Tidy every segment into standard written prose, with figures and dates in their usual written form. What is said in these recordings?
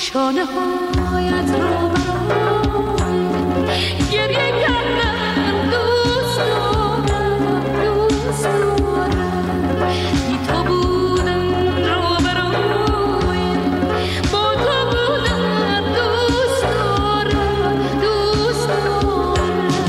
شانه هایت رو گریه کردم دوست دارم دوست دارم بی تو بودم رو برای با تو بودم دوست دارم دوست دارم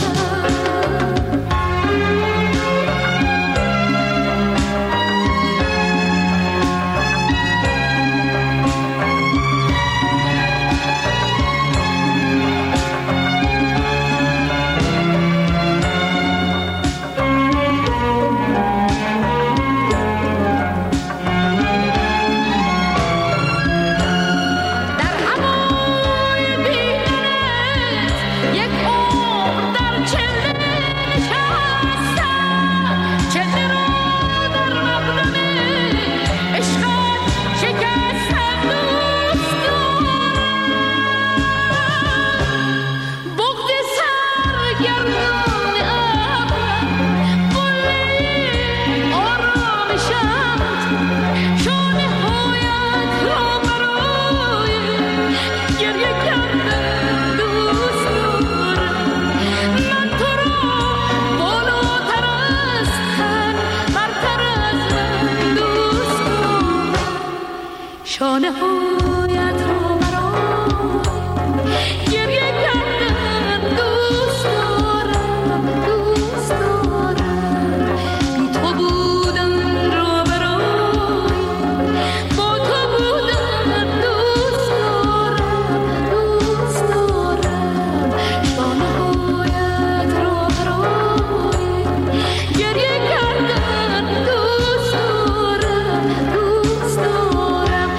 شانه هایت رو برای گریه کردم دوست دارم دوست دارم بی تو بودم رو برای با تو بودم دوست دارم دوست دارم شانه هایت رو برای گریه کردم دوست دارم دوست دارم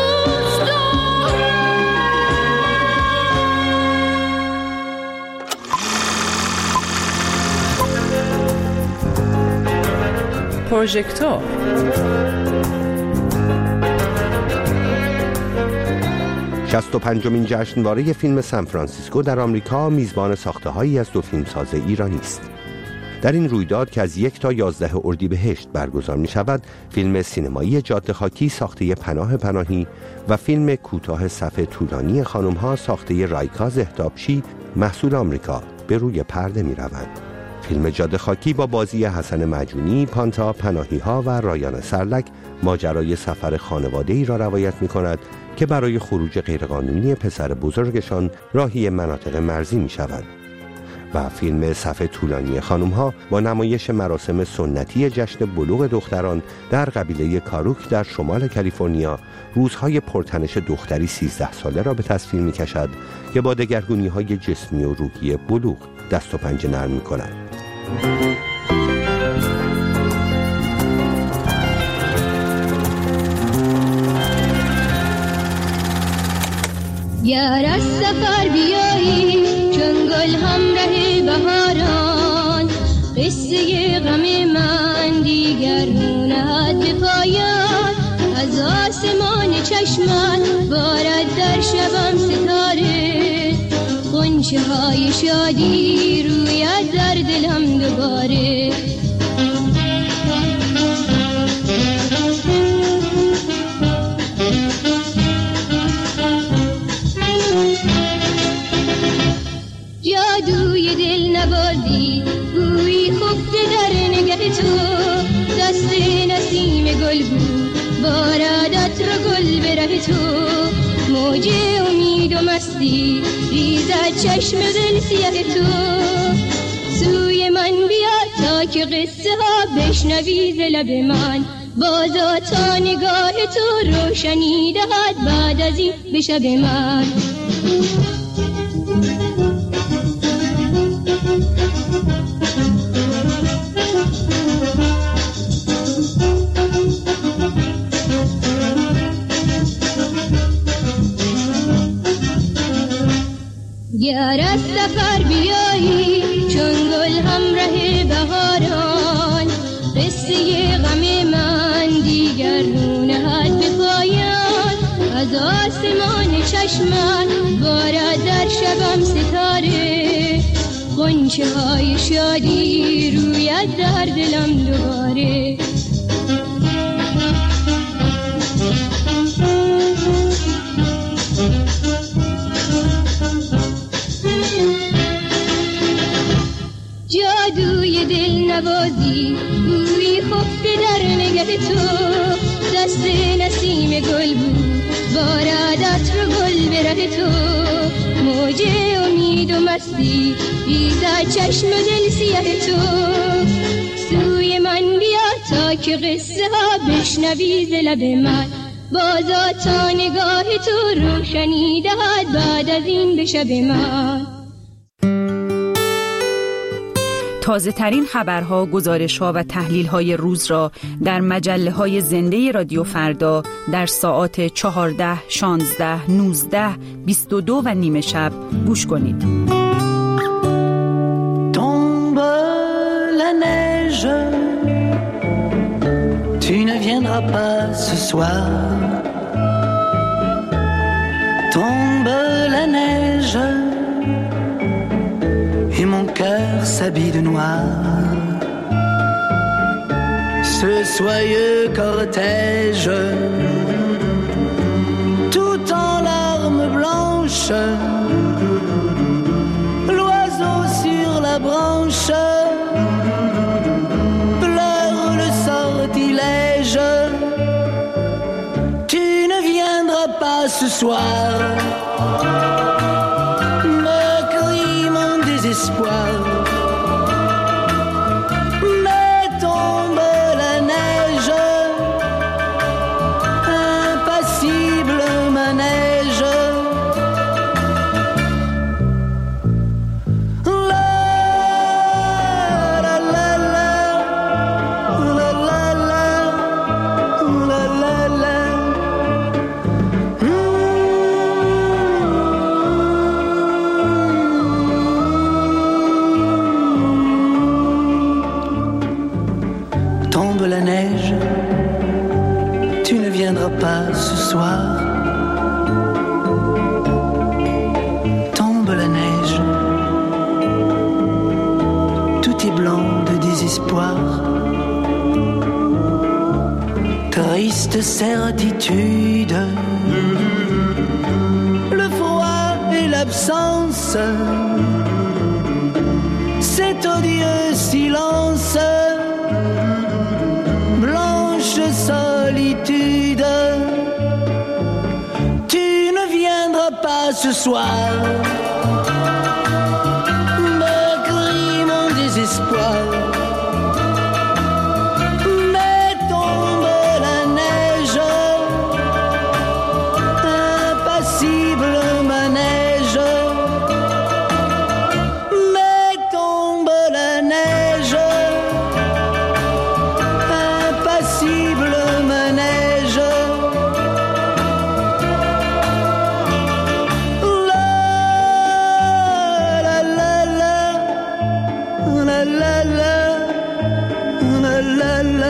پروژکتور 65مین جشنواره فیلم سان فرانسیسکو در آمریکا میزبان ساخته‌هایی از دو فیلمساز ایرانی است. در این رویداد که از 1 تا 11 اردیبهشت برگزار می شود، فیلم سینمایی جاده خاکی ساخته پناه پناهی و فیلم کوتاه صف طولانی خانم‌ها ساخته رایکا زهتابچی محصول آمریکا به روی پرده می روند. فیلم جاده خاکی با بازی حسن معجونی، پانتا پناهی‌ها و رایان سرلک ماجرای سفر خانواده‌ای را روایت می‌کند که برای خروج غیرقانونی پسر بزرگشان راهی مناطق مرزی می‌شوند. و فیلم صف طولانی خانم‌ها با نمایش مراسم سنتی جشن بلوغ دختران در قبیله کاروک در شمال کالیفرنیا روزهای پرتنش دختری 13 ساله را به تصویر می‌کشد که با دگرگونی‌های جسمی و روحی بلوغ دست و پنجه نرم می‌کند. گر از سفر بیایی چون گل همراه بهاران قصه غم من دیگر نهد به پایان از آسمان چشمت بارد در شبم ستاره غنچه های شادی روید در دلم دوباره جادوی دل نبردی بوی خفته در نگه تو دست نسیم گل بود بارد رو گل به ره تو موج امید و مستی ریزد چشم دل سیاه تو سوی من بیا تا که قصه ها بشنوی ز لب من بازا تا نگاه تو روشنی دهد بعد از این به شب من گر از سفر بیایی چون گل همراه بهاران قصه غم من دیگر رو نهد به پایان از آسمان چشمت بارد در شبم ستاره غنچه های شادی روید در دلم دوباره دست نسیم گل بود بارادت رو گل به ره تو موج امید و مستی بیزد چشم و دل سیاه تو سوی من بیا تا که قصه ها بشنوی ز لب من بازا تا نگاه تو روشنی دهد بعد از این به شب من. تازه ترین خبرها، گزارش‌ها و تحلیل‌های روز را در مجله‌های زنده رادیو فردا در ساعات 14, 16, 19, 22 و نیم شب گوش کنید. Tombe la neige, tu ne viendras pas ce soir. Tombe la neige, et mon cœur s'habille de noir. Ce soyeux cortège, tout en larmes blanches, l'oiseau sur la branche pleure le sortilège. Tu ne viendras pas ce soir, espoir. Mais tombe la neige, impassible manège. La la la la, la la la, la la la. Tombe la neige, tu ne viendras pas ce soir. Tombe la neige, tout est blanc de désespoir. Triste certitude, le froid et l'absence, cet odieux silence. Blanche solitude, tu ne viendras pas ce soir. Me crie mon désespoir. Mais tombe la neige, impassible manège. Mais tombe la neige, impassible manège. La la la la, la la la, la la la.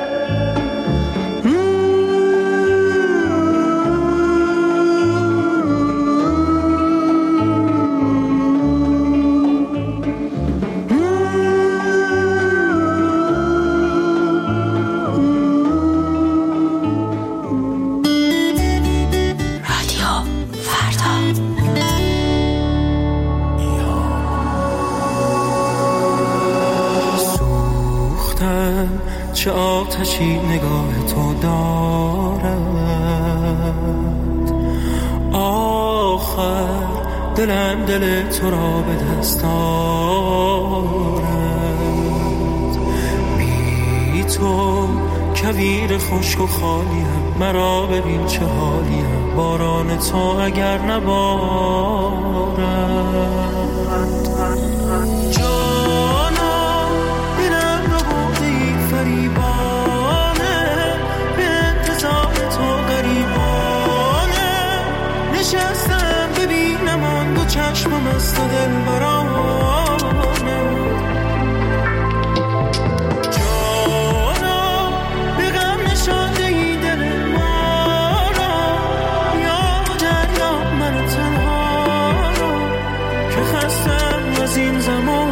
چه آتشی نگاه تو دارد آخر دلم دل تو را به دست دارد بی تو کویر خشک و خالیم مرا ببین چه حالیم باران تو اگر نبارد جانا دلم رو بودی فریبانه به انتظار تو غریبانه نشستم ببینم آن دو چشمم است و دل برانه جانا به غم نشانده ای دل ما را یا دریا من تنها را که خستم از این زمان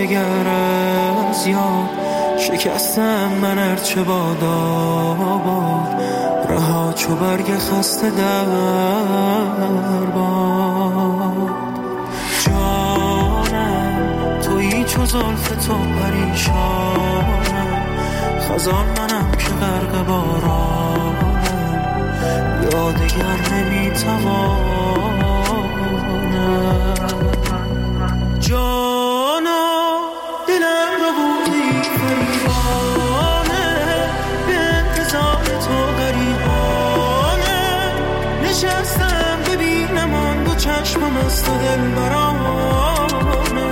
دگر از یاد شکستم من ارچه باد آباد رها چو برگ خسته در باد جانم تویی چو زلف تو پریشانم خزان منم که غرق بارانم یادگر نمیتوانم جانا دلم رو بودی فریبانه به انتظار تو غریبانه نشستم ببینم آن دو چشمم از تو دل برانه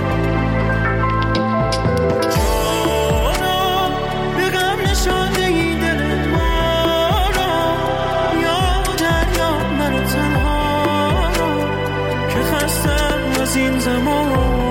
جانا به غم نشانده ای دل ما را یا دریا من تنها را که خستم از این زمان